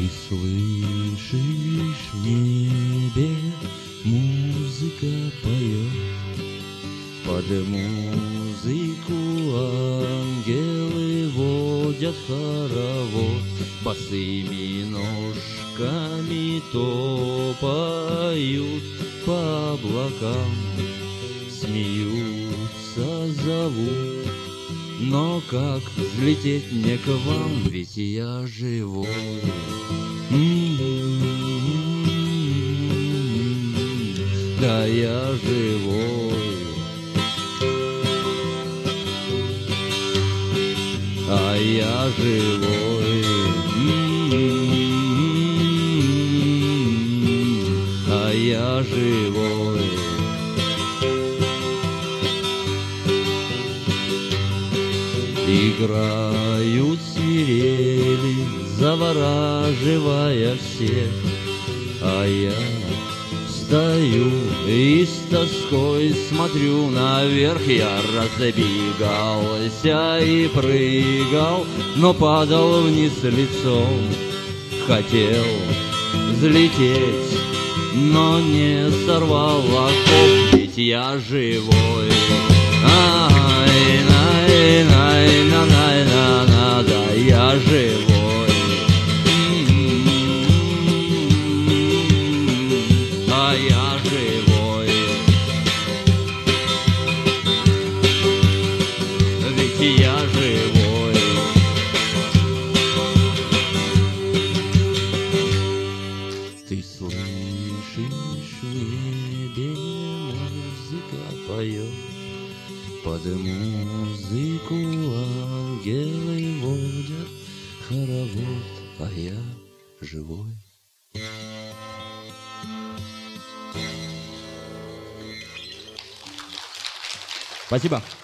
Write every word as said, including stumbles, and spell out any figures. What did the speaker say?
слышишь, в небе музыка поет, под музыку ангелы водят хоровод, босыми ножками топают по облакам, смеются, зовут. Но как взлететь мне к вам, ведь я живой. Да я живой. А я живой. А я живой. Играют свирели, завораживая всех, а я стою и с тоской смотрю наверх. Я разбегался и прыгал, но падал вниз лицом. Хотел взлететь, но не сорвал оков, ведь я живой. Ай, най, най, на, най, на, на, да, я живой. А я живой. Ведь я живой. Ты слышишь, в небе музыка поет, под музыку ангелы водят хоровод, а я живой. Спасибо.